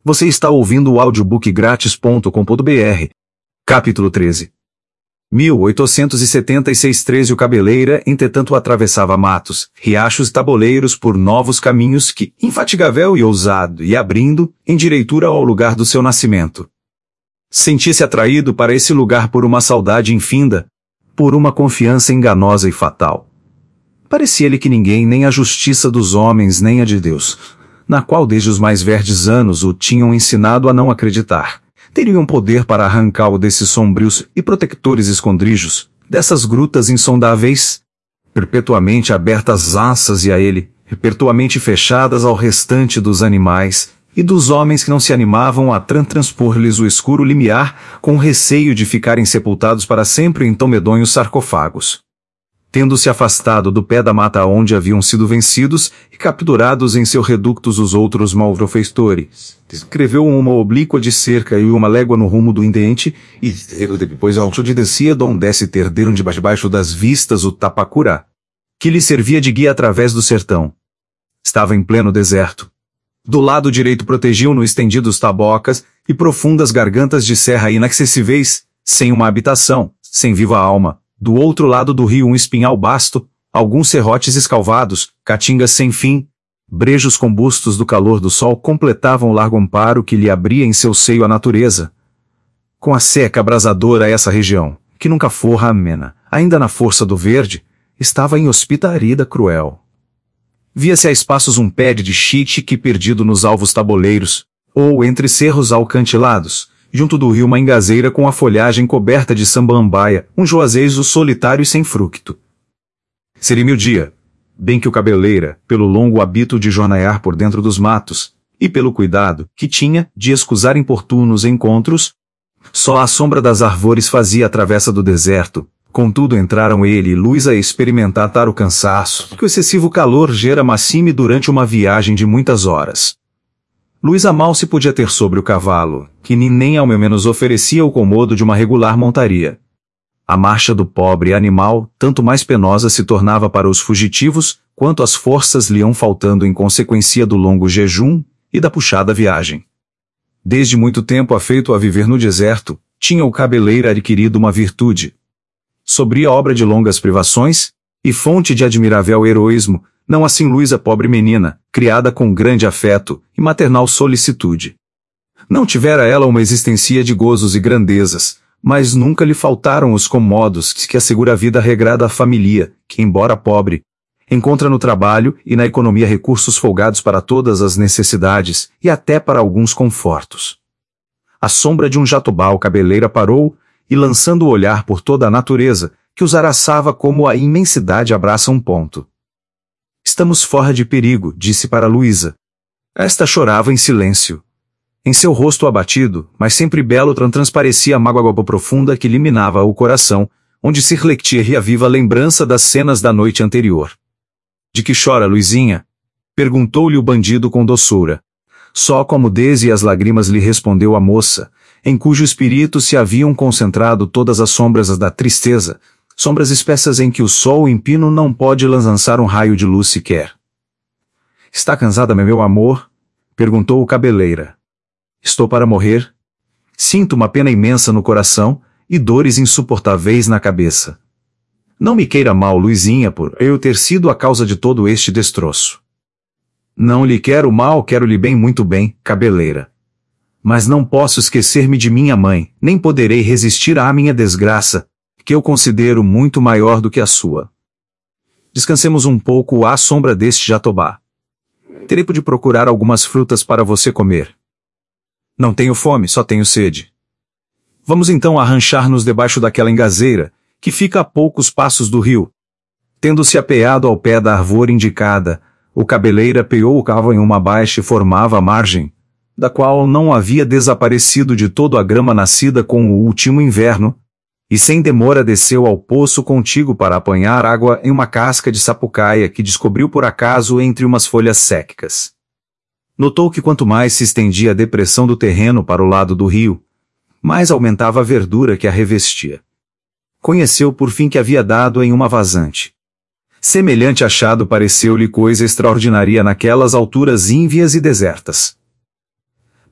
Você está ouvindo o audiobookgratis.com.br. Capítulo 13. 1876 13 O Cabeleira, entretanto, atravessava matos, riachos e tabuleiros por novos caminhos que, infatigável e ousado, ia abrindo, em direitura ao lugar do seu nascimento. Sentia-se atraído para esse lugar por uma saudade infinda, por uma confiança enganosa e fatal. Parecia-lhe que ninguém, nem a justiça dos homens, nem a de Deus, na qual desde os mais verdes anos o tinham ensinado a não acreditar, teriam poder para arrancá-lo desses sombrios e protectores escondrijos, dessas grutas insondáveis, perpetuamente abertas assas e a ele, perpetuamente fechadas ao restante dos animais, e dos homens que não se animavam a transpor-lhes o escuro limiar, com receio de ficarem sepultados para sempre em tão medonhos sarcófagos. Tendo-se afastado do pé da mata onde haviam sido vencidos e capturados em seus reductos os outros malfeitores, descreveu uma oblíqua de cerca e uma légua no rumo do indente, e depois alto de descia donde se terderam debaixo das vistas o Tapacurá, que lhe servia de guia através do sertão. Estava em pleno deserto. Do lado direito protegiam-no estendidos tabocas e profundas gargantas de serra inacessíveis, sem uma habitação, sem viva alma. Do outro lado do rio um espinhal basto, alguns serrotes escalvados, caatingas sem fim, brejos combustos do calor do sol completavam o largo amparo que lhe abria em seu seio a natureza. Com a seca abrasadora essa região, que nunca forra amena, ainda na força do verde, estava inhospitarida cruel. Via-se a espaços um pé de xique perdido nos alvos tabuleiros, ou entre cerros alcantilados, junto do rio uma engazeira com a folhagem coberta de samambaia, um juazeiro solitário e sem fruto. Seria-me o dia, bem que o Cabeleira, pelo longo hábito de jornaiar por dentro dos matos, e pelo cuidado que tinha de escusar importunos encontros, só a sombra das árvores fazia a travessa do deserto, contudo entraram ele e Luís a experimentar o cansaço que o excessivo calor gera macime durante uma viagem de muitas horas. Luís mal se podia ter sobre o cavalo, que nem ao menos oferecia o comodo de uma regular montaria. A marcha do pobre animal, tanto mais penosa se tornava para os fugitivos, quanto as forças lhe iam faltando em consequência do longo jejum e da puxada viagem. Desde muito tempo afeito a viver no deserto, tinha o Cabeleira adquirido uma virtude. Sobria obra de longas privações, e fonte de admirável heroísmo, não assim Luís a pobre menina, criada com grande afeto e maternal solicitude. Não tivera ela uma existência de gozos e grandezas, mas nunca lhe faltaram os comodos que assegura a vida regrada à família, que, embora pobre, encontra no trabalho e na economia recursos folgados para todas as necessidades e até para alguns confortos. À sombra de um jatobá o Cabeleira parou e, lançando o olhar por toda a natureza, que os araçava como a imensidade abraça um ponto. Estamos fora de perigo, disse para Luísa. Esta chorava em silêncio. Em seu rosto abatido, mas sempre belo, transparecia a mágoa profunda que lhe minava o coração, onde se refletia a viva lembrança das cenas da noite anterior. De que chora, Luizinha? Perguntou-lhe o bandido com doçura. Só com a mudez e as lágrimas lhe respondeu a moça, em cujo espírito se haviam concentrado todas as sombras da tristeza, sombras espessas em que o sol empino não pode lançar um raio de luz sequer. Está cansada, meu amor? Perguntou o Cabeleira. Estou para morrer. Sinto uma pena imensa no coração e dores insuportáveis na cabeça. Não me queira mal, Luizinha, por eu ter sido a causa de todo este destroço. Não lhe quero mal, quero-lhe bem, muito bem, Cabeleira. Mas não posso esquecer-me de minha mãe, nem poderei resistir à minha desgraça, que eu considero muito maior do que a sua. Descansemos um pouco à sombra deste jatobá. Terei de procurar algumas frutas para você comer. Não tenho fome, só tenho sede. Vamos então arranchar-nos debaixo daquela engazeira, que fica a poucos passos do rio. Tendo-se apeado ao pé da árvore indicada, o Cabeleira apeou o cavalo em uma baixa e formava a margem, da qual não havia desaparecido de todo a grama nascida com o último inverno, e sem demora desceu ao poço contíguo para apanhar água em uma casca de sapucaia que descobriu por acaso entre umas folhas secas. Notou que quanto mais se estendia a depressão do terreno para o lado do rio, mais aumentava a verdura que a revestia. Conheceu por fim que havia dado em uma vazante. Semelhante achado pareceu-lhe coisa extraordinária naquelas alturas ínvias e desertas.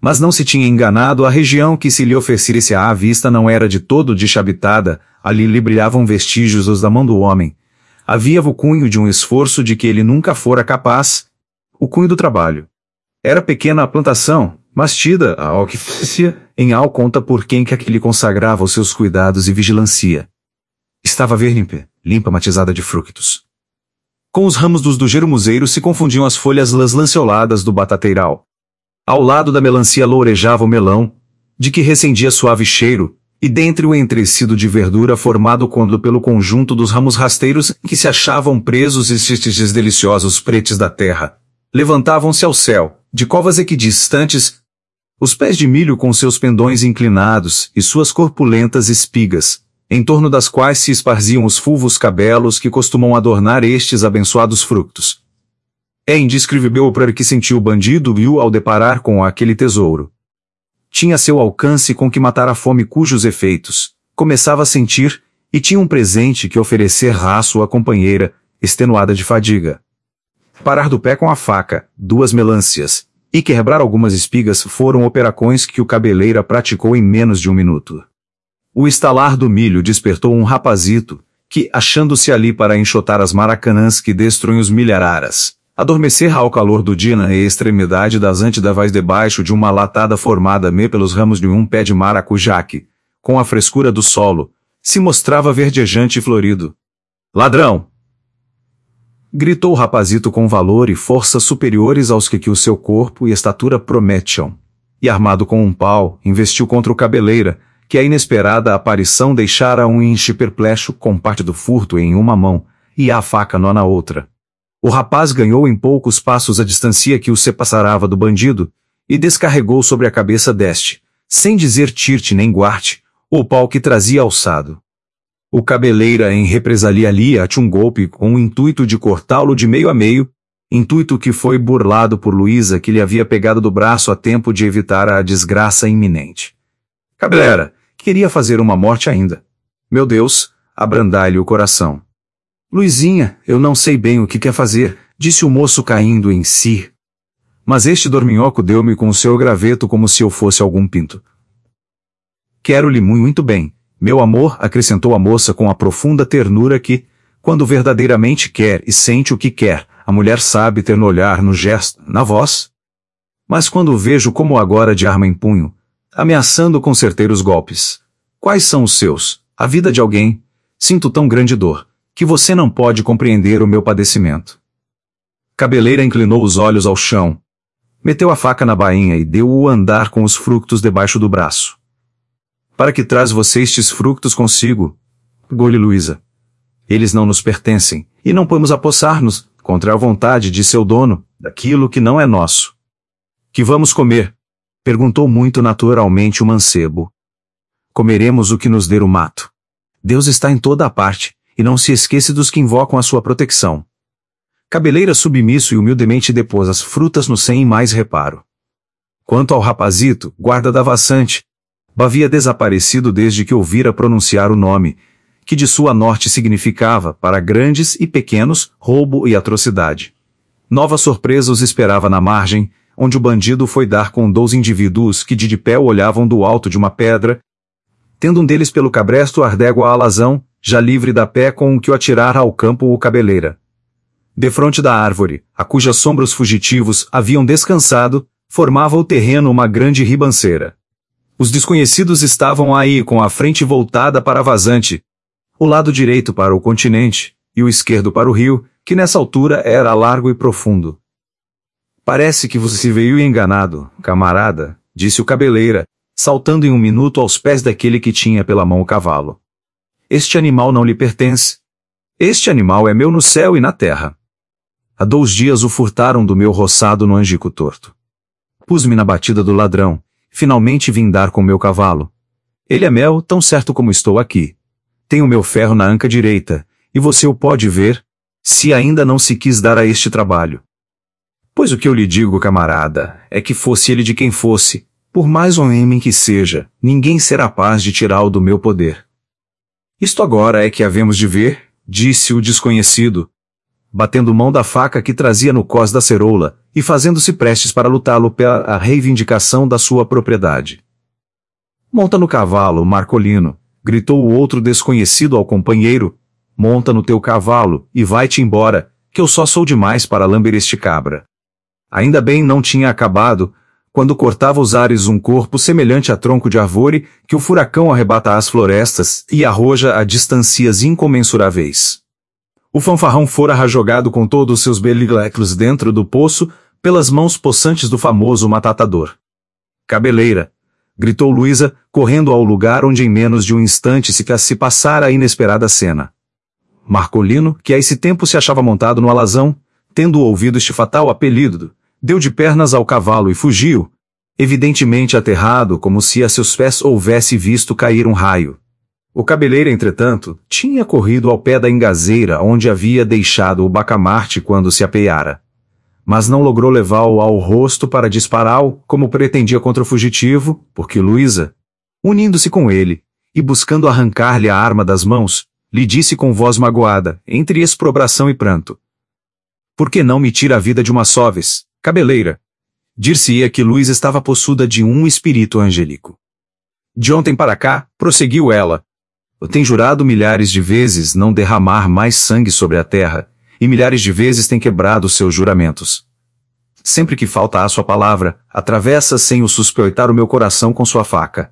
Mas não se tinha enganado, a região que se lhe oferecesse à vista não era de todo deshabitada, ali lhe brilhavam vestígios os da mão do homem. Havia o cunho de um esforço de que ele nunca fora capaz, o cunho do trabalho. Era pequena a plantação, mas tida, ao que parecia, em al conta por quem que lhe consagrava os seus cuidados e vigilância. Estava verde, limpa, matizada de frutos. Com os ramos do gerumuseiro se confundiam as folhas lanceoladas do batateiral. Ao lado da melancia lourejava o melão, de que recendia suave cheiro, e dentre o entrecido de verdura formado pelo conjunto dos ramos rasteiros que se achavam presos estes deliciosos pretes da terra, levantavam-se ao céu, de covas equidistantes, os pés de milho com seus pendões inclinados e suas corpulentas espigas, em torno das quais se esparziam os fulvos cabelos que costumam adornar estes abençoados frutos. É indescritível o prazer que sentiu o bandido viu ao deparar com aquele tesouro. Tinha seu alcance com que matar a fome cujos efeitos começava a sentir, e tinha um presente que oferecer à sua companheira, extenuada de fadiga. Parar do pé com a faca, 2 melancias, e quebrar algumas espigas foram operações que o cabeleira praticou em menos de 1 minuto. O estalar do milho despertou um rapazito, que, achando-se ali para enxotar as maracanãs que destroem os milhararas, adormecer ao calor do dia na extremidade das antidavais debaixo de uma latada formada pelos ramos de um pé de maracujá que, com a frescura do solo, se mostrava verdejante e florido. Ladrão! Gritou o rapazito com valor e força superiores aos que o seu corpo e estatura prometiam, e armado com um pau, investiu contra o cabeleira, que a inesperada aparição deixara um inche perplexo com parte do furto em uma mão, e a faca na outra. O rapaz ganhou em poucos passos a distância que o separava do bandido, e descarregou sobre a cabeça deste, sem dizer tirte nem guarte, o pau que trazia alçado. O cabeleira em represalia-lhe-a um golpe com o intuito de cortá-lo de meio a meio, intuito que foi burlado por Luísa que lhe havia pegado do braço a tempo de evitar a desgraça iminente. Cabeleira, queria fazer uma morte ainda. Meu Deus, abrandai-lhe o coração. Luizinha, eu não sei bem o que quer fazer, disse o moço caindo em si. Mas este dorminhoco deu-me com o seu graveto como se eu fosse algum pinto. Quero-lhe muito bem, meu amor, acrescentou a moça com a profunda ternura que, quando verdadeiramente quer e sente o que quer, a mulher sabe ter no olhar, no gesto, na voz. Mas quando vejo como agora de arma em punho, ameaçando com certeiros golpes, quais são os seus, a vida de alguém, sinto tão grande dor, que você não pode compreender o meu padecimento. Cabeleira inclinou os olhos ao chão, meteu a faca na bainha e deu-o andar com os frutos debaixo do braço. Para que traz você estes frutos consigo? Gole Luísa. Eles não nos pertencem, e não podemos apossar-nos, contra a vontade de seu dono, daquilo que não é nosso. Que vamos comer? Perguntou muito naturalmente o mancebo. Comeremos o que nos der o mato. Deus está em toda a parte, e não se esqueça dos que invocam a sua proteção. Cabeleira submisso e humildemente depôs as frutas no sem mais reparo. Quanto ao rapazito, guarda da Vassante, havia desaparecido desde que ouvira pronunciar o nome, que de sua norte significava, para grandes e pequenos, roubo e atrocidade. Nova surpresa os esperava na margem, onde o bandido foi dar com 2 indivíduos que de pé olhavam do alto de uma pedra, tendo um deles pelo cabresto ardego a alazão, já livre da pé com o que o atirara ao campo o cabeleira. Defronte da árvore, a cuja sombra os fugitivos haviam descansado, formava o terreno uma grande ribanceira. Os desconhecidos estavam aí com a frente voltada para a vazante, o lado direito para o continente, e o esquerdo para o rio, que nessa altura era largo e profundo. Parece que você veio enganado, camarada, disse o cabeleira, saltando em 1 minuto aos pés daquele que tinha pela mão o cavalo. Este animal não lhe pertence. Este animal é meu no céu e na terra. Há 2 dias o furtaram do meu roçado no Angico Torto. Pus-me na batida do ladrão, finalmente vim dar com meu cavalo. Ele é meu, tão certo como estou aqui. Tenho meu ferro na anca direita, e você o pode ver, se ainda não se quis dar a este trabalho. Pois o que eu lhe digo, camarada, é que fosse ele de quem fosse, por mais homem que seja, ninguém será capaz de tirá-lo do meu poder. Isto agora é que havemos de ver, disse o desconhecido. batendo mão da faca que trazia no cós da ceroula, e fazendo-se prestes para lutá-lo pela reivindicação da sua propriedade. Monta no cavalo, Marcolino, gritou o outro desconhecido ao companheiro, monta no teu cavalo, e vai-te embora, que eu só sou demais para lamber este cabra. Ainda bem não tinha acabado, quando cortava os ares um corpo semelhante a tronco de árvore, que o furacão arrebata às florestas e arroja a distâncias incomensuráveis. O fanfarrão fora rajogado com todos os seus beligleclos dentro do poço, pelas mãos possantes do famoso matatador. Cabeleira! Gritou Luísa, correndo ao lugar onde em menos de um instante se passara a inesperada cena. Marcolino, que a esse tempo se achava montado no alazão, tendo ouvido este fatal apelido, deu de pernas ao cavalo e fugiu, evidentemente aterrado, como se a seus pés houvesse visto cair um raio. O Cabeleira, entretanto, tinha corrido ao pé da engazeira onde havia deixado o bacamarte quando se apeara. Mas não logrou levá-lo ao rosto para dispará-lo, como pretendia contra o fugitivo, porque Luísa, unindo-se com ele, e buscando arrancar-lhe a arma das mãos, lhe disse com voz magoada, entre exprobração e pranto: por que não me tira a vida de uma só vez, Cabeleira? Dir-se-ia que Luísa estava possuída de um espírito angélico. De ontem para cá, prosseguiu ela, eu tenho jurado milhares de vezes não derramar mais sangue sobre a terra, e milhares de vezes tem quebrado seus juramentos. Sempre que falta a sua palavra, atravessa sem o suspeitar o meu coração com sua faca.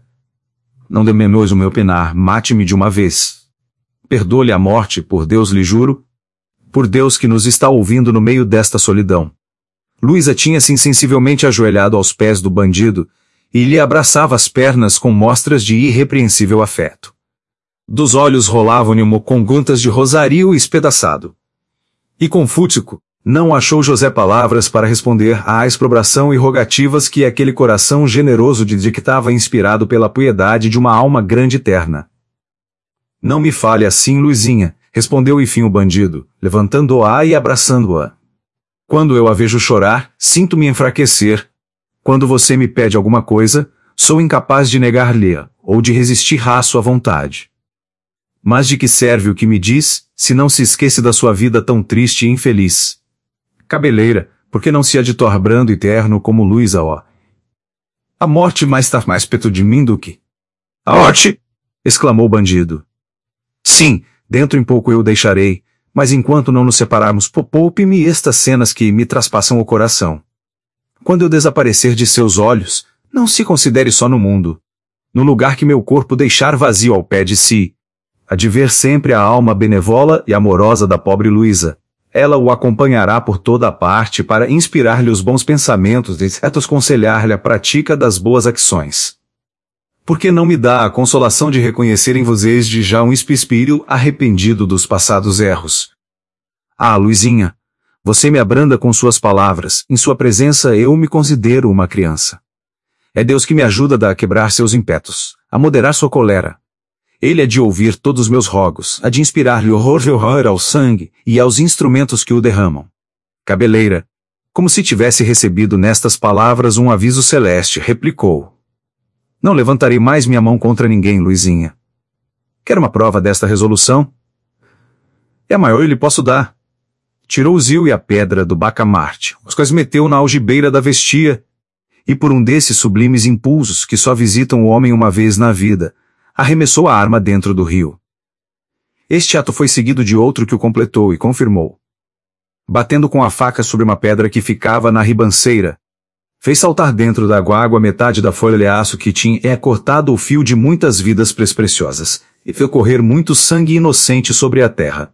Não dememois o meu penar, mate-me de uma vez. Perdoe-lhe a morte, por Deus lhe juro, por Deus que nos está ouvindo no meio desta solidão. Luísa tinha-se insensivelmente ajoelhado aos pés do bandido, e lhe abraçava as pernas com mostras de irrepreensível afeto. Dos olhos rolavam-lhe com gotas de rosário espedaçado. E confútico, não achou José palavras para responder à exprobração e rogativas que aquele coração generoso lhe dictava, inspirado pela piedade de uma alma grande e terna. Não me fale assim, Luizinha, respondeu enfim o bandido, levantando-a e abraçando-a. Quando eu a vejo chorar, sinto-me enfraquecer. Quando você me pede alguma coisa, sou incapaz de negar-lhe-a, ou de resistir à sua vontade. Mas de que serve o que me diz, se não se esquece da sua vida tão triste e infeliz? Cabeleira, por que não se há de tornar brando e terno como Luísa, ó? A morte está mais perto de mim do que... A morte! Exclamou o bandido. Sim, dentro em pouco eu o deixarei, mas enquanto não nos separarmos, poupe-me estas cenas que me traspassam o coração. Quando eu desaparecer de seus olhos, não se considere só no mundo. No lugar que meu corpo deixar vazio ao pé de si, há de ver sempre a alma benevola e amorosa da pobre Luísa. Ela o acompanhará por toda a parte para inspirar-lhe os bons pensamentos e aconselhar-lhe a prática das boas ações. Por que não me dá a consolação de reconhecer em vocês de já um espírito arrependido dos passados erros? Ah, Luizinha, você me abranda com suas palavras, em sua presença eu me considero uma criança. É Deus que me ajuda a quebrar seus impetos, a moderar sua colera. Ele é de ouvir todos os meus rogos, a de inspirar-lhe horror ao sangue e aos instrumentos que o derramam. Cabeleira, como se tivesse recebido nestas palavras um aviso celeste, replicou: não levantarei mais minha mão contra ninguém, Luizinha. Quer uma prova desta resolução? É a maior eu lhe posso dar. Tirou o zil e a pedra do bacamarte, os quais meteu na algibeira da vestia, e por um desses sublimes impulsos que só visitam o homem uma vez na vida, arremessou a arma dentro do rio. Este ato foi seguido de outro que o completou e confirmou. Batendo com a faca sobre uma pedra que ficava na ribanceira, fez saltar dentro da água metade da folha de aço que tinha cortado o fio de muitas vidas preciosas, e fez correr muito sangue inocente sobre a terra.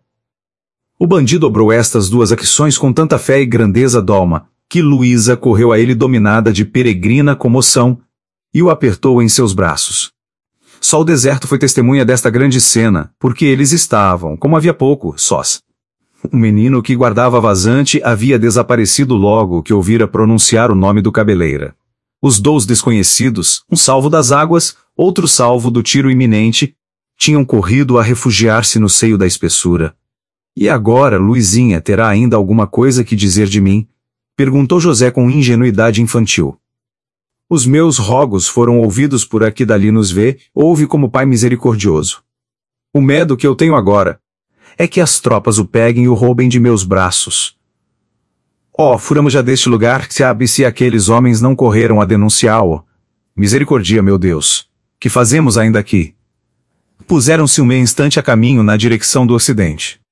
O bandido obrou estas duas ações com tanta fé e grandeza d'alma, que Luísa correu a ele dominada de peregrina comoção, e o apertou em seus braços. Só o deserto foi testemunha desta grande cena, porque eles estavam, como havia pouco, sós. O menino que guardava a vazante havia desaparecido logo que ouvira pronunciar o nome do Cabeleira. Os dois desconhecidos, um salvo das águas, outro salvo do tiro iminente, tinham corrido a refugiar-se no seio da espessura. E agora Luizinha terá ainda alguma coisa que dizer de mim? Perguntou José com ingenuidade infantil. Os meus rogos foram ouvidos por aqui dali nos vê, ouve como Pai misericordioso. O medo que eu tenho agora é que as tropas o peguem e o roubem de meus braços. Oh, furamos já deste lugar, sabe se aqueles homens não correram a denunciá-o. Misericórdia, meu Deus. Que fazemos ainda aqui? Puseram-se um meio instante a caminho na direção do ocidente.